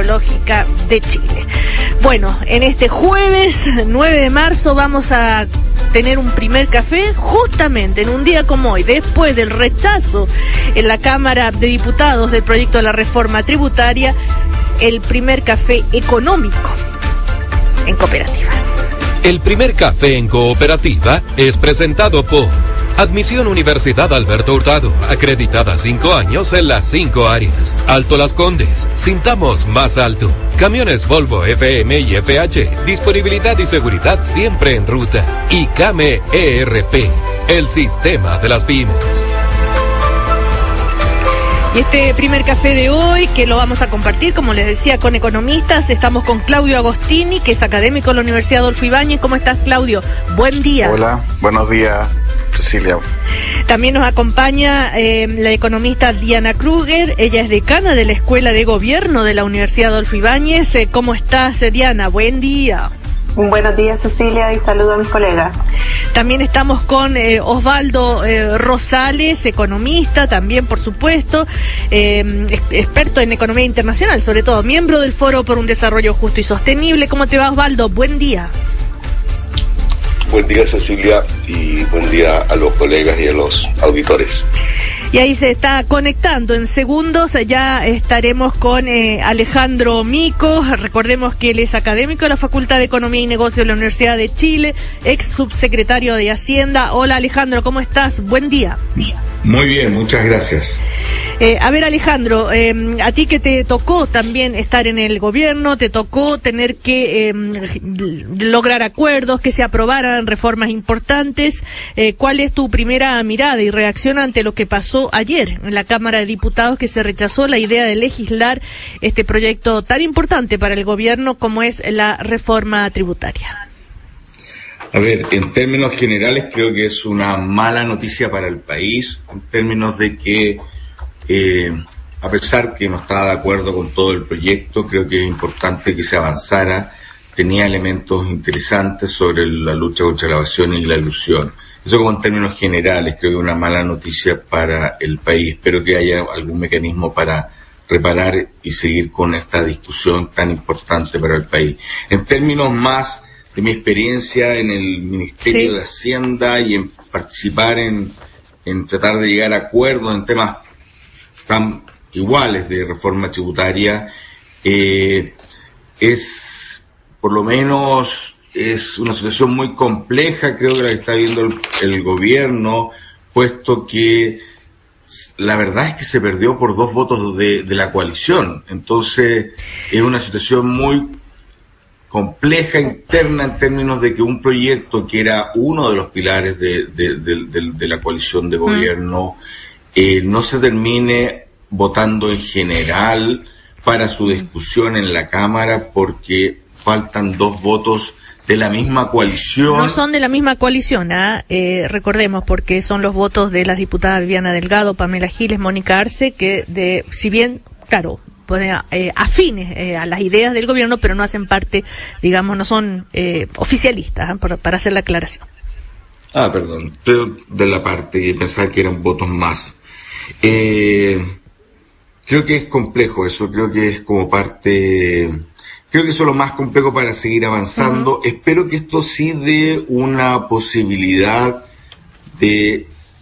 Ecológica de Chile. Bueno, en este jueves 9 de marzo vamos a tener un primer café justamente en un día como hoy, después del rechazo en la Cámara de Diputados del proyecto de la reforma tributaria, el primer café económico en cooperativa. El primer café en cooperativa es presentado por Admisión Universidad Alberto Hurtado, acreditada 5 años en las 5 áreas. Alto Las Condes, sintamos más alto. Camiones Volvo FM y FH, disponibilidad y seguridad siempre en ruta. Y Came ERP, el sistema de las pymes. Y este primer café de hoy, que lo vamos a compartir, como les decía, con economistas, estamos con Claudio Agostini, que es académico de la Universidad Adolfo Ibáñez. ¿Cómo estás, Claudio? Buen día. Hola, buenos días, Cecilia. También nos acompaña la economista Diana Kruger, ella es decana de la Escuela de Gobierno de la Universidad Adolfo Ibáñez. ¿Cómo estás, Diana? Buen día. Buenos días, Cecilia, y saludo a mis colegas. También estamos con Osvaldo Rosales, economista, también, por supuesto, experto en economía internacional, sobre todo, miembro del Foro por un Desarrollo Justo y Sostenible. ¿Cómo te va, Osvaldo? Buen día. Buen día, Cecilia, y buen día a los colegas y a los auditores. Y ahí se está conectando en segundos, ya estaremos con Alejandro Mico. Recordemos que él es académico de la Facultad de Economía y Negocios de la Universidad de Chile, ex subsecretario de Hacienda. Hola, Alejandro, ¿cómo estás? Buen día. Muy bien, muchas gracias. A ver, Alejandro, a ti que te tocó también estar en el gobierno, te tocó tener que lograr acuerdos, que se aprobaran reformas importantes. ¿Cuál es tu primera mirada y reacción ante lo que pasó ayer en la Cámara de Diputados, que se rechazó la idea de legislar este proyecto tan importante para el gobierno como es la reforma tributaria? A ver, en términos generales creo que es una mala noticia para el país, en términos de que a pesar que no estaba de acuerdo con todo el proyecto, creo que es importante que se avanzara. Tenía elementos interesantes sobre la lucha contra la evasión y la elusión. Eso como en términos generales, creo que es una mala noticia para el país. Espero que haya algún mecanismo para reparar y seguir con esta discusión tan importante para el país. En términos más de mi experiencia en el Ministerio de Hacienda y en participar en tratar de llegar a acuerdos en temas tan iguales de reforma tributaria, por lo menos es una situación muy compleja, creo que la que está viendo el gobierno, puesto que la verdad es que se perdió por 2 votos de la coalición. Entonces es una situación muy compleja interna en términos de que un proyecto que era uno de los pilares de la coalición de gobierno no se termine votando en general para su discusión en la Cámara porque faltan 2 votos de la misma coalición. No son de la misma coalición, recordemos, porque son los votos de las diputadas Viviana Delgado, Pamela Giles, Mónica Arce, que si bien, claro, afines a las ideas del gobierno, pero no hacen parte, digamos, no son oficialistas, para hacer la aclaración. Perdón, pero de la parte de pensar que eran votos más. Creo que es complejo eso, creo que es como parte, creo que eso es lo más complejo para seguir avanzando. Espero que esto sí dé una posibilidad de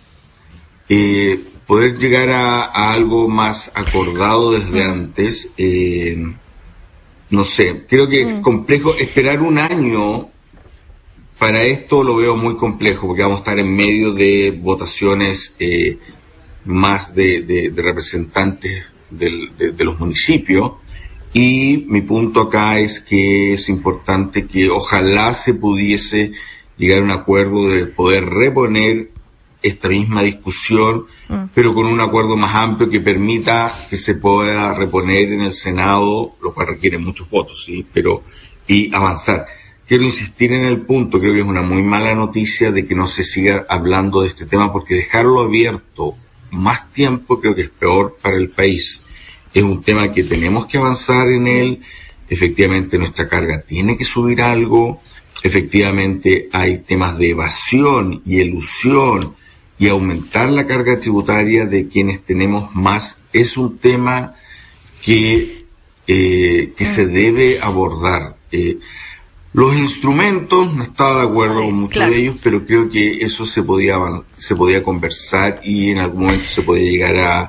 poder llegar a algo más acordado desde antes. No sé, creo que es complejo esperar un año para esto, lo veo muy complejo porque vamos a estar en medio de votaciones más de representantes de los municipios, y mi punto acá es que es importante que ojalá se pudiese llegar a un acuerdo de poder reponer esta misma discusión, pero con un acuerdo más amplio que permita que se pueda reponer en el Senado, lo cual requiere muchos votos, sí, y avanzar. Quiero insistir en el punto, creo que es una muy mala noticia de que no se siga hablando de este tema, porque dejarlo abierto más tiempo creo que es peor para el país. Es un tema que tenemos que avanzar en él, efectivamente nuestra carga tiene que subir algo, efectivamente hay temas de evasión y elusión, y aumentar la carga tributaria de quienes tenemos más es un tema que que se debe abordar. Los instrumentos, no estaba de acuerdo con muchos de ellos, pero creo que eso se podía conversar y en algún momento se podía llegar a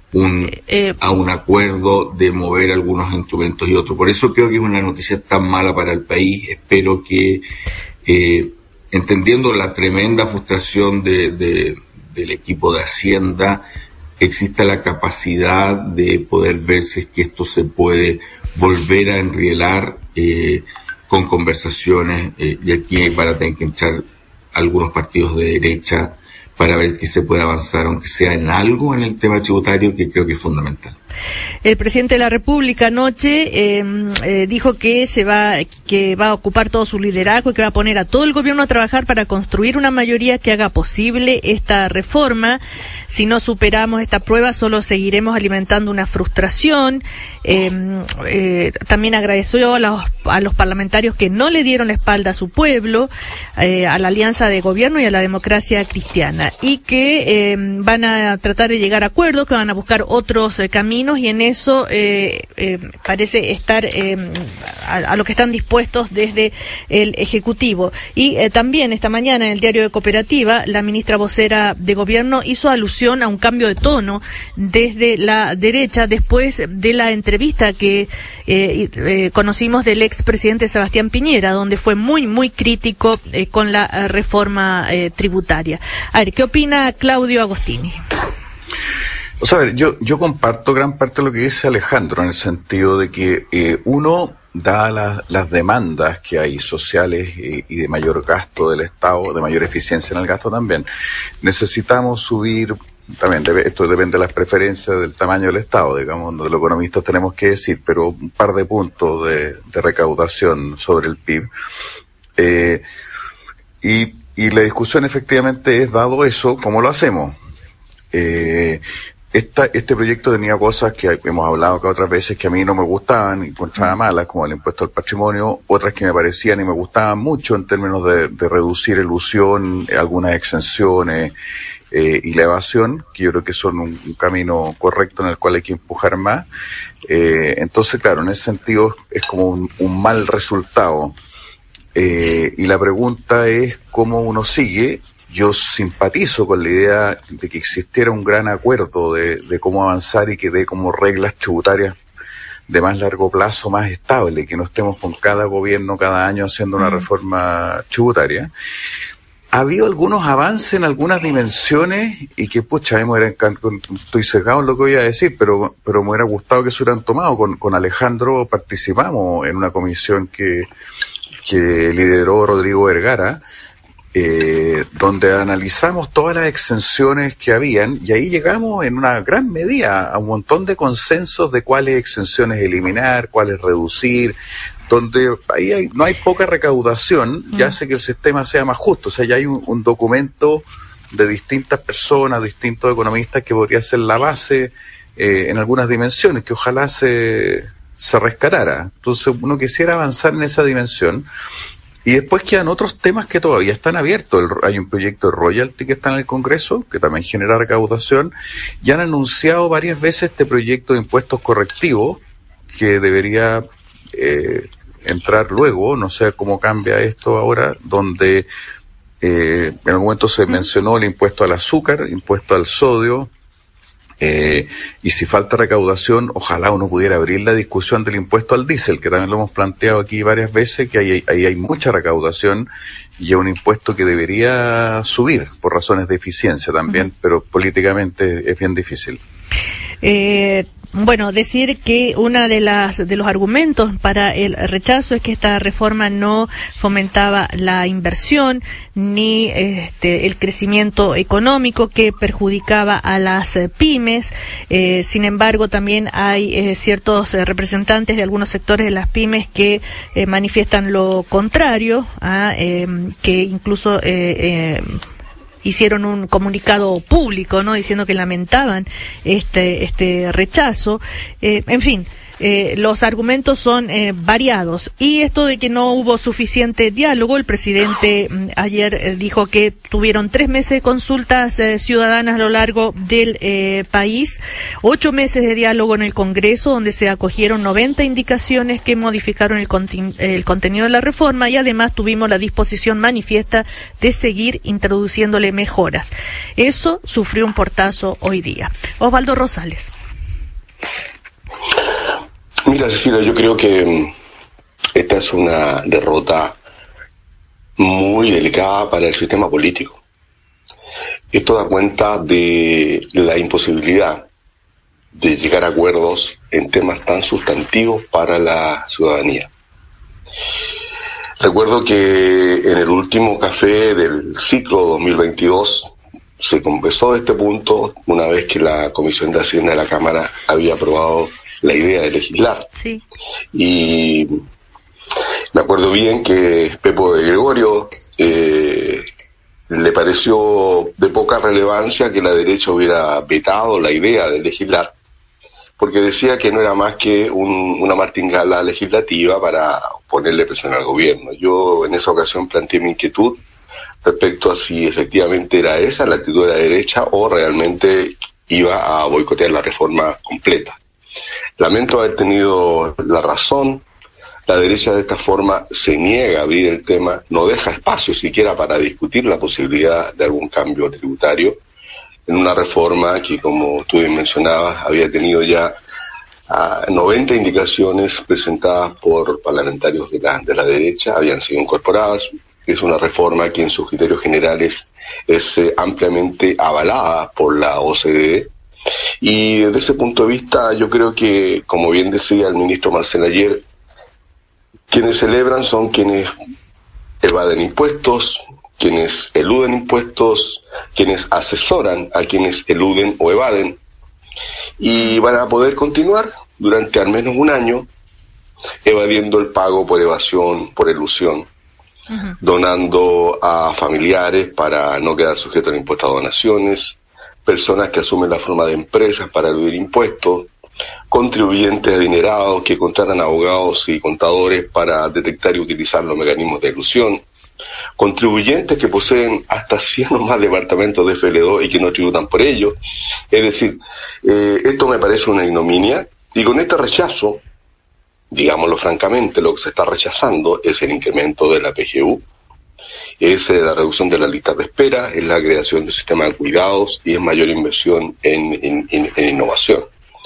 un acuerdo de mover algunos instrumentos y otros. Por eso creo que es una noticia tan mala para el país. Espero que, entendiendo la tremenda frustración del equipo de Hacienda, exista la capacidad de poder ver si es que esto se puede volver a enrielar con conversaciones, y aquí van a tener que entrar algunos partidos de derecha para ver que se puede avanzar, aunque sea en algo en el tema tributario, que creo que es fundamental. El presidente de la República anoche dijo que va a ocupar todo su liderazgo y que va a poner a todo el gobierno a trabajar para construir una mayoría que haga posible esta reforma. Si no superamos esta prueba, solo seguiremos alimentando una frustración. También agradeció a los parlamentarios que no le dieron la espalda a su pueblo, a la alianza de gobierno y a la democracia cristiana, y que van a tratar de llegar a acuerdos, que van a buscar otros caminos, y en eso parece estar a lo que están dispuestos desde el Ejecutivo. Y también esta mañana en el diario de Cooperativa, la ministra vocera de Gobierno hizo alusión a un cambio de tono desde la derecha después de la entrevista que conocimos del expresidente Sebastián Piñera, donde fue muy crítico con la reforma tributaria. A ver, ¿qué opina Claudio Agostini? O sea, a ver, yo comparto gran parte de lo que dice Alejandro, en el sentido de que uno, da las demandas que hay sociales y de mayor gasto del Estado, de mayor eficiencia en el gasto también, necesitamos subir, también esto depende de las preferencias del tamaño del Estado, digamos, de los economistas tenemos que decir, pero un par de puntos de recaudación sobre el PIB. Y la discusión efectivamente es, dado eso, ¿cómo lo hacemos? Este proyecto tenía cosas que hemos hablado acá otras veces que a mí no me gustaban, encontraba malas, como el impuesto al patrimonio, otras que me parecían y me gustaban mucho en términos de reducir ilusión, algunas exenciones y la evasión, que yo creo que son un camino correcto en el cual hay que empujar más. Entonces, claro, en ese sentido es como un mal resultado. Y la pregunta es cómo uno sigue. Yo simpatizo con la idea de que existiera un gran acuerdo de cómo avanzar y que dé como reglas tributarias de más largo plazo más estable, que no estemos con cada gobierno cada año haciendo una reforma tributaria. Ha habido algunos avances en algunas dimensiones y que, pucha, a mí me estoy sesgado en lo que voy a decir, pero me hubiera gustado que se hubieran tomado. Con Alejandro participamos en una comisión que lideró Rodrigo Vergara, donde analizamos todas las exenciones que habían, y ahí llegamos en una gran medida a un montón de consensos de cuáles exenciones eliminar, cuáles reducir, donde ahí no hay poca recaudación y hace que el sistema sea más justo. O sea, ya hay un documento de distintas personas, distintos economistas, que podría ser la base en algunas dimensiones, que ojalá se rescatara. Entonces uno quisiera avanzar en esa dimensión. Y después quedan otros temas que todavía están abiertos. Hay un proyecto de royalty que está en el Congreso, que también genera recaudación, y han anunciado varias veces este proyecto de impuestos correctivos, que debería entrar luego, no sé cómo cambia esto ahora, donde en algún momento se mencionó el impuesto al azúcar, impuesto al sodio, y si falta recaudación, ojalá uno pudiera abrir la discusión del impuesto al diésel, que también lo hemos planteado aquí varias veces, que ahí hay mucha recaudación y es un impuesto que debería subir por razones de eficiencia también, pero políticamente es bien difícil. Bueno, decir que una de los argumentos para el rechazo es que esta reforma no fomentaba la inversión ni el crecimiento económico, que perjudicaba a las pymes. Sin embargo, también hay ciertos representantes de algunos sectores de las pymes que manifiestan lo contrario, que incluso hicieron un comunicado público, ¿no?, diciendo que lamentaban este rechazo. En fin, los argumentos son variados. Y esto de que no hubo suficiente diálogo, el presidente ayer dijo que tuvieron 3 meses de consultas ciudadanas a lo largo del país, 8 meses de diálogo en el Congreso, donde se acogieron 90 indicaciones que modificaron el contenido de la reforma, y además tuvimos la disposición manifiesta de seguir introduciéndole mejoras. Eso sufrió un portazo hoy día. Osvaldo Rosales. Mira, Cecilia, yo creo que esta es una derrota muy delicada para el sistema político. Esto da cuenta de la imposibilidad de llegar a acuerdos en temas tan sustantivos para la ciudadanía. Recuerdo que en el último café del ciclo 2022 se conversó de este punto una vez que la Comisión de Hacienda de la Cámara había aprobado la idea de legislar. Sí. Y me acuerdo bien que Pepo de Gregorio le pareció de poca relevancia que la derecha hubiera vetado la idea de legislar, porque decía que no era más que una martingala legislativa para ponerle presión al gobierno. Yo en esa ocasión planteé mi inquietud respecto a si efectivamente era esa la actitud de la derecha o realmente iba a boicotear la reforma completa. Lamento haber tenido la razón. La derecha de esta forma se niega a abrir el tema, no deja espacio siquiera para discutir la posibilidad de algún cambio tributario en una reforma que, como tú bien mencionabas, había tenido ya 90 indicaciones presentadas por parlamentarios de la derecha, habían sido incorporadas. Es una reforma que en sus criterios generales es ampliamente avalada por la OCDE. Y desde ese punto de vista yo creo que, como bien decía el ministro Marcel ayer, quienes celebran son quienes evaden impuestos, quienes eluden impuestos, quienes asesoran a quienes eluden o evaden, y van a poder continuar durante al menos un año evadiendo el pago por evasión, por elusión, donando a familiares para no quedar sujetos al impuesto a donaciones, personas que asumen la forma de empresas para eludir impuestos, contribuyentes adinerados que contratan abogados y contadores para detectar y utilizar los mecanismos de elusión, contribuyentes que poseen hasta 100 o más departamentos de FL2 y que no tributan por ello. Es decir, esto me parece una ignominia, y con este rechazo, digámoslo francamente, lo que se está rechazando es el incremento de la PGU, es la reducción de las listas de espera, es la creación de sistemas de cuidados y es mayor inversión en innovación.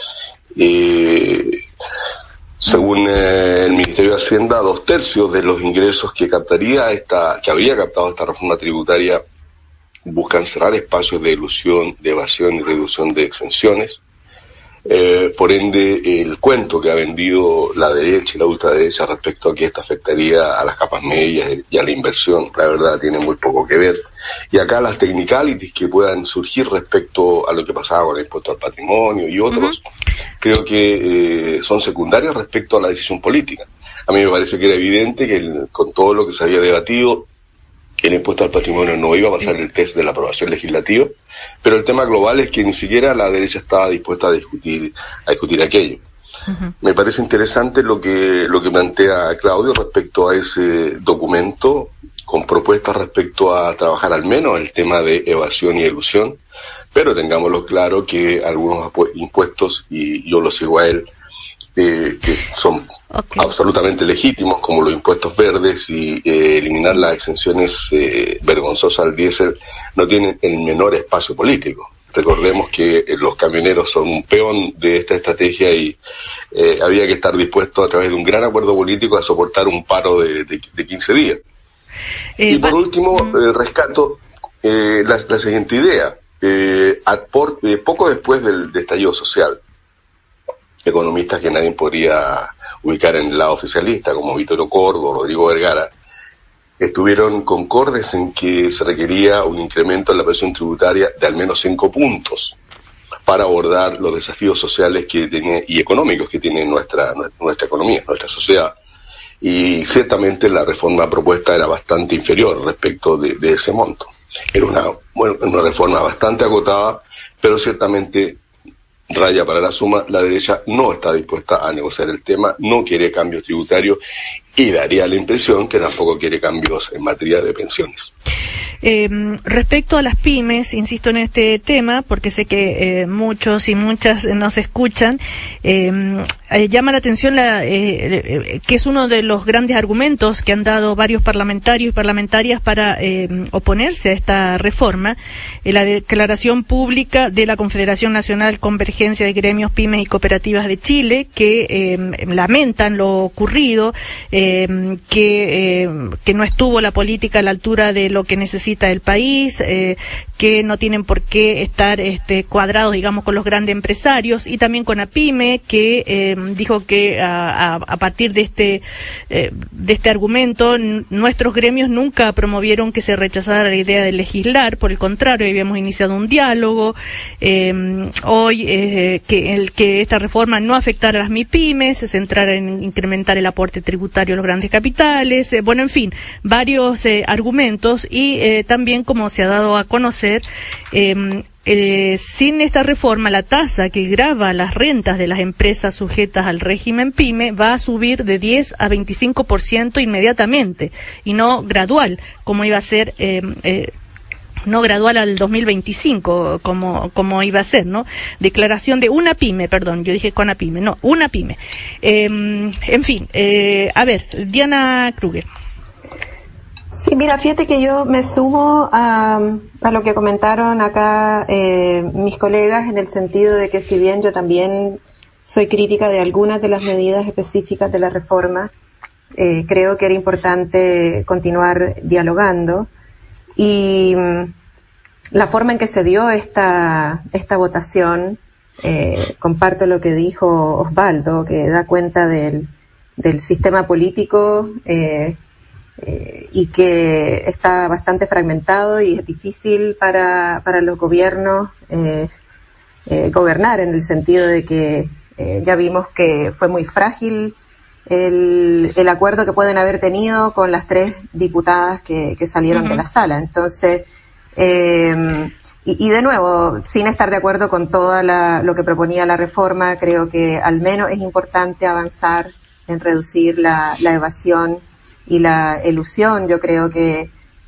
Según el Ministerio de Hacienda, 2/3 de los ingresos que habría captado esta reforma tributaria buscan cerrar espacios de elusión, de evasión y reducción de exenciones. Por ende, el cuento que ha vendido la derecha y la ultraderecha respecto a que esto afectaría a las capas medias y a la inversión, la verdad tiene muy poco que ver. Y acá las technicalities que puedan surgir respecto a lo que pasaba con el impuesto al patrimonio y otros, creo que son secundarias respecto a la decisión política. A mí me parece que era evidente que con todo lo que se había debatido, el impuesto al patrimonio no iba a pasar el test de la aprobación legislativa, pero el tema global es que ni siquiera la derecha estaba dispuesta a discutir aquello. Me parece interesante lo que plantea Claudio respecto a ese documento, con propuestas respecto a trabajar al menos el tema de evasión y elusión, pero tengámoslo claro que algunos impuestos, y yo lo sigo a él, que son absolutamente legítimos, como los impuestos verdes y eliminar las exenciones vergonzosas al diésel, no tienen el menor espacio político. Recordemos que los camioneros son un peón de esta estrategia y había que estar dispuesto a través de un gran acuerdo político a soportar un paro de 15 días. Y por último, rescato la siguiente idea. Poco después del estallido social, economistas que nadie podría ubicar en el lado oficialista, como Vittorio Cordo, Rodrigo Vergara, estuvieron concordes en que se requería un incremento en la presión tributaria de al menos 5 puntos para abordar los desafíos sociales y económicos que tiene nuestra economía, nuestra sociedad. Y ciertamente la reforma propuesta era bastante inferior respecto de ese monto. Era una reforma bastante agotada, pero ciertamente raya para la suma, la derecha no está dispuesta a negociar el tema, no quiere cambios tributarios y daría la impresión que tampoco quiere cambios en materia de pensiones. Respecto a las pymes, insisto en este tema, porque sé que muchos y muchas nos escuchan, llama la atención que es uno de los grandes argumentos que han dado varios parlamentarios y parlamentarias para oponerse a esta reforma, la declaración pública de la Confederación Nacional Convergencia de Gremios, Pymes y Cooperativas de Chile, que lamentan lo ocurrido, que no estuvo la política a la altura de lo que necesita el país, que no tienen por qué estar cuadrados, digamos, con los grandes empresarios, y también con APYME, que dijo que a partir de este argumento, nuestros gremios nunca promovieron que se rechazara la idea de legislar, por el contrario, habíamos iniciado un diálogo, hoy que esta reforma no afectara a las MIPYMES, se centrara en incrementar el aporte tributario a los grandes capitales, bueno, en fin, varios argumentos, y también, como se ha dado a conocer, sin esta reforma, la tasa que grava las rentas de las empresas sujetas al régimen PYME va a subir de 10 a 25% inmediatamente, y no gradual, como iba a ser, no gradual al 2025, como iba a ser, ¿no? Declaración de una pyme, perdón, yo dije con una pyme, no, una pyme. En fin, a ver, Diana Kruger. Sí, mira, fíjate que yo me sumo a lo que comentaron acá mis colegas, en el sentido de que, si bien yo también soy crítica de algunas de las medidas específicas de la reforma, creo que era importante continuar dialogando, y la forma en que se dio esta votación, comparto lo que dijo Osvaldo, que da cuenta del sistema político, y que está bastante fragmentado, y es difícil para los gobiernos gobernar, en el sentido de que ya vimos que fue muy frágil el acuerdo que pueden haber tenido con las 3 diputadas que salieron de la sala. Entonces, y de nuevo, sin estar de acuerdo con todo lo que proponía la reforma, creo que al menos es importante avanzar en reducir la evasión y la elusión. Yo creo que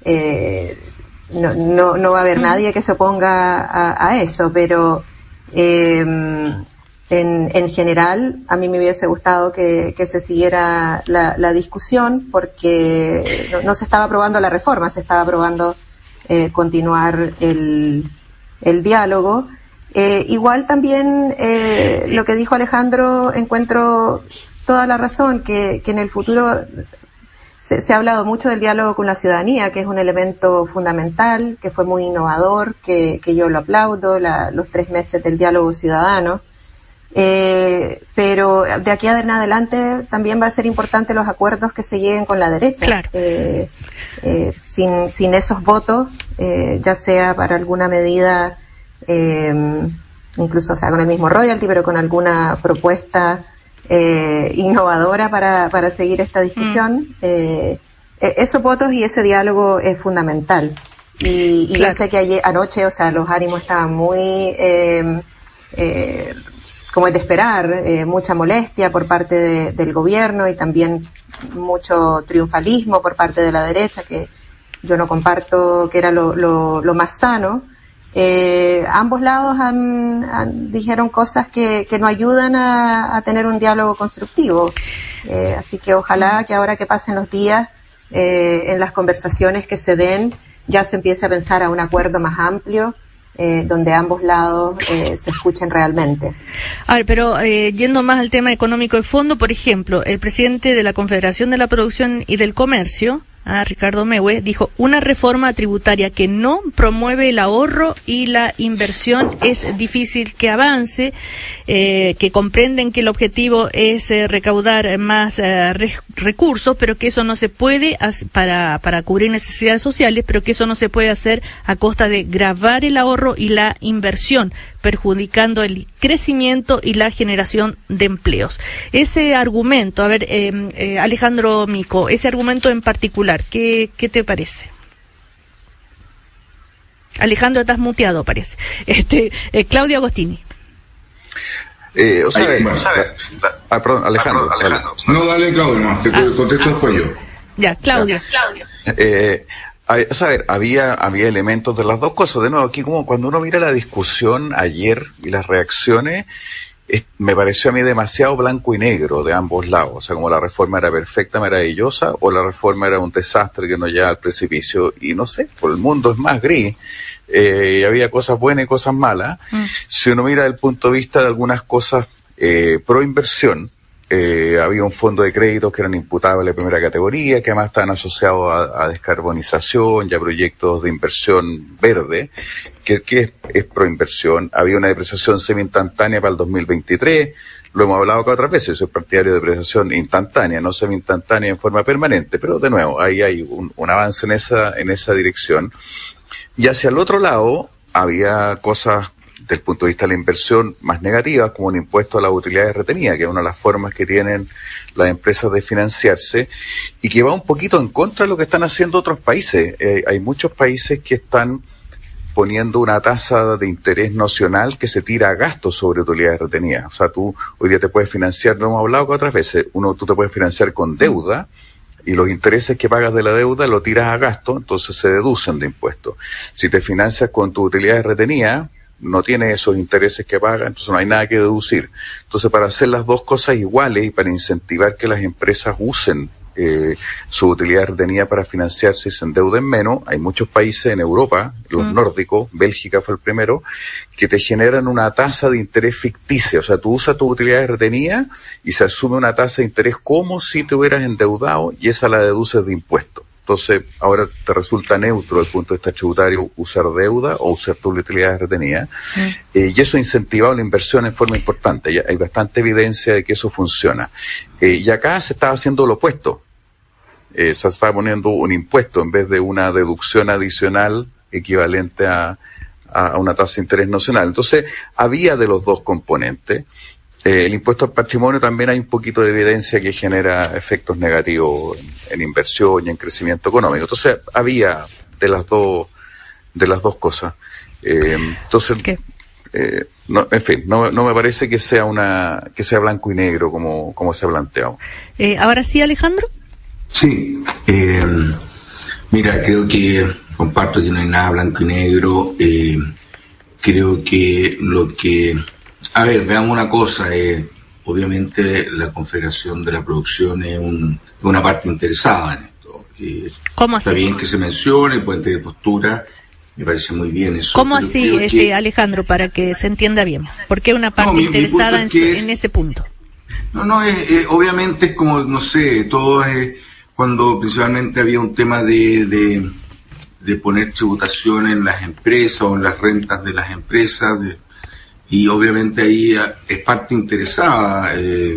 no va a haber nadie que se oponga a eso, pero en general a mí me hubiese gustado que se siguiera la discusión, porque no se estaba aprobando la reforma, se estaba aprobando continuar el diálogo. Igual también lo que dijo Alejandro, encuentro toda la razón, que en el futuro se ha hablado mucho del diálogo con la ciudadanía, que es un elemento fundamental, que fue muy innovador, que yo lo aplaudo, los 3 meses del diálogo ciudadano. Pero de aquí en adelante también va a ser importante los acuerdos que se lleguen con la derecha. Claro. Sin esos votos, ya sea para alguna medida, incluso, o sea, con el mismo royalty, pero con alguna propuesta innovadora para seguir esta discusión, esos votos y ese diálogo es fundamental. Y claro, yo sé que anoche, o sea, los ánimos estaban muy como es de esperar, mucha molestia por parte del gobierno, y también mucho triunfalismo por parte de la derecha, que yo no comparto, que era lo más sano. Ambos lados dijeron cosas que no ayudan a tener un diálogo constructivo. Así que ojalá que ahora que pasen los días, en las conversaciones que se den, ya se empiece a pensar a un acuerdo más amplio, donde ambos lados se escuchen realmente. A ver, pero yendo más al tema económico de fondo, por ejemplo, el presidente de la Confederación de la Producción y del Comercio, Ricardo Mehue, dijo: una reforma tributaria que no promueve el ahorro y la inversión es difícil que avance, que comprenden que el objetivo es recaudar más recursos, pero que eso no se puede para cubrir necesidades sociales, pero que eso no se puede hacer a costa de gravar el ahorro y la inversión, perjudicando el crecimiento y la generación de empleos. Ese argumento, a ver, Alejandro Mico, ese argumento en particular, ¿qué te parece? Alejandro, estás muteado, parece. Claudio Agostini. Perdón, Alejandro. No, dale, Claudio, te contesto después yo. Ya, Claudio. Había elementos de las dos cosas. De nuevo, aquí como cuando uno mira la discusión ayer y las reacciones, me pareció a mí demasiado blanco y negro de ambos lados. O sea, como la reforma era perfecta, maravillosa, o la reforma era un desastre que nos lleva al precipicio. Y no sé, por el mundo es más gris. Y había cosas buenas y cosas malas. Si uno mira el punto de vista de algunas cosas pro inversión, había un fondo de créditos que eran imputables de primera categoría, que además estaban asociados a descarbonización y a proyectos de inversión verde, que es proinversión. Había una depreciación semi-instantánea para el 2023, lo hemos hablado acá otras veces, soy partidario de depreciación instantánea, no semi-instantánea en forma permanente, pero de nuevo, ahí hay un avance en esa dirección. Y hacia el otro lado, había cosas del punto de vista de la inversión más negativas, como un impuesto a las utilidades retenidas, que es una de las formas que tienen las empresas de financiarse, y que va un poquito en contra de lo que están haciendo otros países. Hay muchos países que están poniendo una tasa de interés nocional que se tira a gastos sobre utilidades retenidas. O sea, tú hoy día te puedes financiar, lo hemos hablado otras veces, tú te puedes financiar con deuda, y los intereses que pagas de la deuda lo tiras a gasto, entonces se deducen de impuestos. Si te financias con tus utilidades retenidas, no tiene esos intereses que paga, entonces no hay nada que deducir. Entonces, para hacer las dos cosas iguales y para incentivar que las empresas usen su utilidad retenida para financiarse y se endeuden menos, hay muchos países en Europa, los nórdicos, Bélgica fue el primero, que te generan una tasa de interés ficticia. O sea, tú usas tu utilidad retenida y se asume una tasa de interés como si te hubieras endeudado, y esa la deduces de impuestos. Entonces, ahora te resulta neutro desde el punto de vista tributario usar deuda o usar tu utilidad retenida. Y eso ha incentivado la inversión en forma importante. Ya hay bastante evidencia de que eso funciona. Y acá se estaba haciendo lo opuesto. Se estaba poniendo un impuesto en vez de una deducción adicional equivalente a una tasa de interés nacional. Entonces, había de los dos componentes. El impuesto al patrimonio también hay un poquito de evidencia que genera efectos negativos en inversión y en crecimiento económico. Entonces, había de las dos cosas. Entonces, no, en fin, no me parece que sea blanco y negro como se ha planteado. Ahora sí, Alejandro. Sí, mira, creo que comparto que no hay nada blanco y negro. Creo que a ver, veamos una cosa, obviamente la Confederación de la Producción es una parte interesada en esto. ¿Cómo así? Está bien que se mencione, pueden tener postura, me parece muy bien eso. ¿Cómo así, Alejandro, para que se entienda bien? ¿Por qué una parte interesada en ese punto? Obviamente es como, no sé, todo es cuando principalmente había un tema de poner tributación en las empresas o en las rentas de las empresas, y obviamente ahí es parte interesada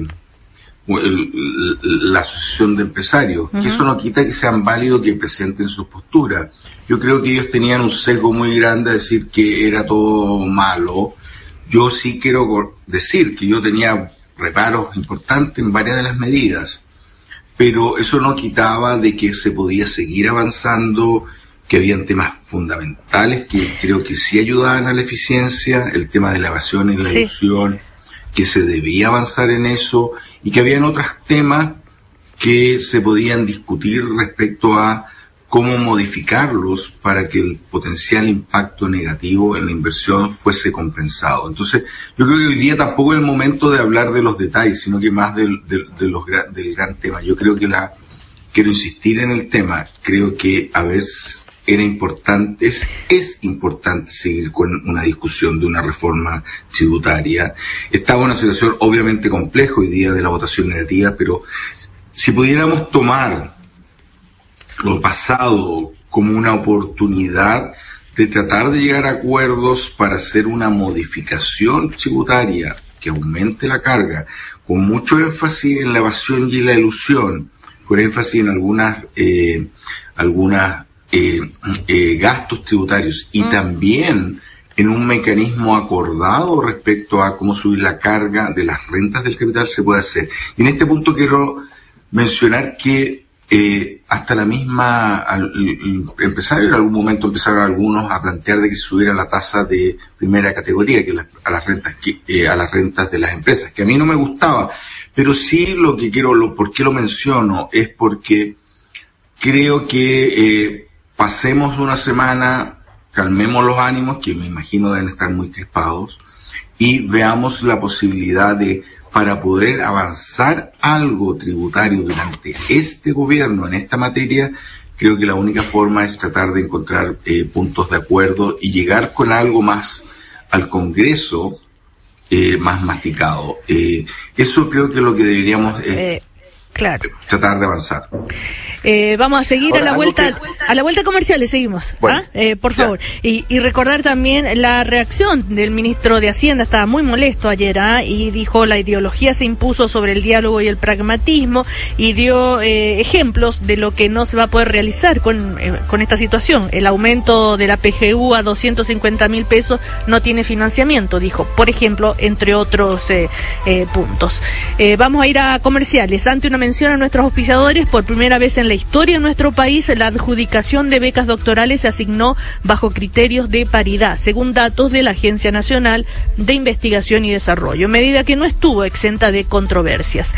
la asociación de empresarios, que eso no quita que sean válidos que presenten sus posturas. Yo creo que ellos tenían un sesgo muy grande a decir que era todo malo. Yo sí quiero decir que yo tenía reparos importantes en varias de las medidas, pero eso no quitaba de que se podía seguir avanzando, que habían temas fundamentales que creo que sí ayudaban a la eficiencia, el tema de la evasión y la ilusión, que se debía avanzar en eso, y que habían otros temas que se podían discutir respecto a cómo modificarlos para que el potencial impacto negativo en la inversión fuese compensado. Entonces, yo creo que hoy día tampoco es el momento de hablar de los detalles, sino que más del gran tema. Yo creo que quiero insistir en el tema, creo que a veces es importante seguir con una discusión de una reforma tributaria. Estaba en una situación obviamente compleja hoy día de la votación negativa, pero si pudiéramos tomar lo pasado como una oportunidad de tratar de llegar a acuerdos para hacer una modificación tributaria que aumente la carga, con mucho énfasis en la evasión y la elusión, con énfasis en algunas gastos tributarios, y también en un mecanismo acordado respecto a cómo subir la carga de las rentas del capital, se puede hacer. Y en este punto quiero mencionar que hasta la misma, empezaron en algún momento algunos a plantear de que se subiera la tasa de primera categoría a las rentas de las empresas, que a mí no me gustaba, pero sí ¿por qué lo menciono? Es porque creo que pasemos una semana, calmemos los ánimos, que me imagino deben estar muy crispados, y veamos la posibilidad para poder avanzar algo tributario durante este gobierno en esta materia. Creo que la única forma es tratar de encontrar puntos de acuerdo y llegar con algo más al Congreso, más masticado. Eso creo que es lo que deberíamos tratar de avanzar. Vamos a seguir ahora, a la vuelta comercial, le seguimos. Bueno, por favor. Y recordar también la reacción del ministro de Hacienda, estaba muy molesto ayer, y dijo: la ideología se impuso sobre el diálogo y el pragmatismo, y dio ejemplos de lo que no se va a poder realizar con esta situación. El aumento de la PGU a 250.000 pesos no tiene financiamiento, dijo, por ejemplo, entre otros puntos. Vamos a ir a comerciales. Ante una mención a nuestros auspiciadores, por primera vez en la historia en nuestro país, la adjudicación de becas doctorales se asignó bajo criterios de paridad, según datos de la Agencia Nacional de Investigación y Desarrollo, medida que no estuvo exenta de controversias.